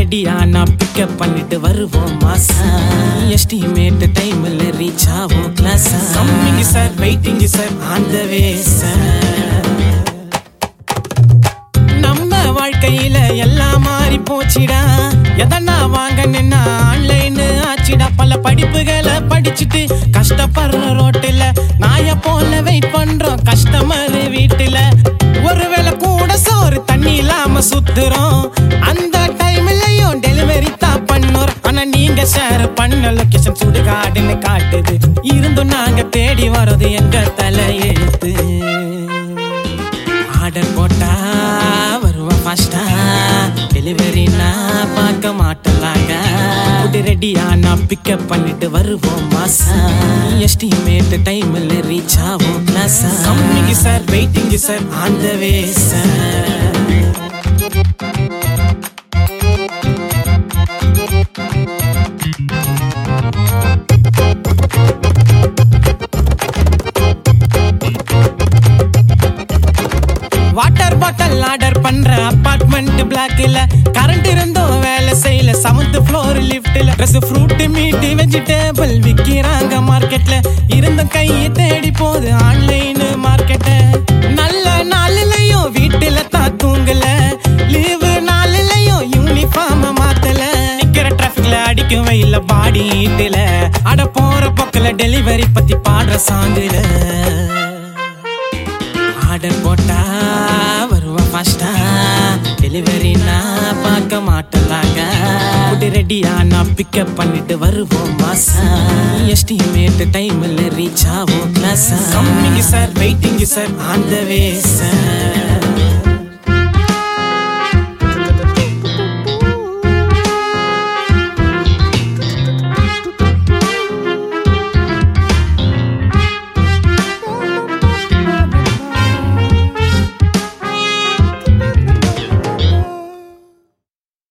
ரெடியா நான் பிக்கப் பண்ணிட்டு வருவோம் மாசா எஸ்டிமேட் டைம்ல ரீச் ஆகும் class coming sir waiting sir on the way sir நம்ம வாழ்க்கையில எல்லாம் மாறி போச்சிடா எதனா வாங்க நின்னா ஆன்லைன் ஆச்சிடா பல படிப்புகளை படிச்சுட்டு கஷ்டப்படுற ரோட்டுல நாய போல வெயிட் பண்றோம் கஸ்டமர் வீட்டுல ஒருவேளை கூட சோறு தண்ணி இல்லாம சுத்துறோம் அந்த டைம்லயும் டெலிவரி தான் பண்ணுறோம் ஆனா நீங்க ஷேர் பண்ண லொகேஷன் சுடுகாடுன்னு காட்டுது இருந்தும் நாங்க தேடி வர்றது எங்க தலையெழுத்து ஆர்டர் போட்டா வருவோம் ஃபாஸ்டா டெலிவரி நான் பார்க்க மாட்டலாங்க ரெடியா நான் பிக்கப் பண்ணிட்டு வருவோம் மாசா எஸ்டிமேட் டைம்ல ரீச் ஆகும் class coming sir waiting sir on the way sir water bottle order பண்ற அபார்ட்மெண்ட் பிளாக்ல கரண்ட் இருந்தும் வேலை செய்யல 7th floor லிஃப்ட்ல ட்ரெஸ் ஃப்ரூட் மீட் வெஜிடபிள் விக்கிறாங்க மார்க்கெட்ல இருந்த கையை தேடி போகுது ஆன்லைன் மார்க்கெட்ட நல்ல நாளிலையும் வீட்டுல தான் தூங்கல லீவு நாளிலையும் யூனிஃபார்ம் மாத்தல நிக்கிற டிராபிக்ல அடிக்கும் வெயில பாடி ஈட்டுல அட போற பக்கல டெலிவரி பத்தி பாடுற சாங்குல ஆர்டர் போட்டா வருவா ஃபாஸ்டா டெலிவரி நான் பார்க்க மாட்டலாங்க ரெடியா நான் பிக்கப் பண்ணிட்டு வருவோம் மாசா எஸ்டிமேட் டைம்ல ரீச் ஆகும் class coming sir waiting sir on the way sir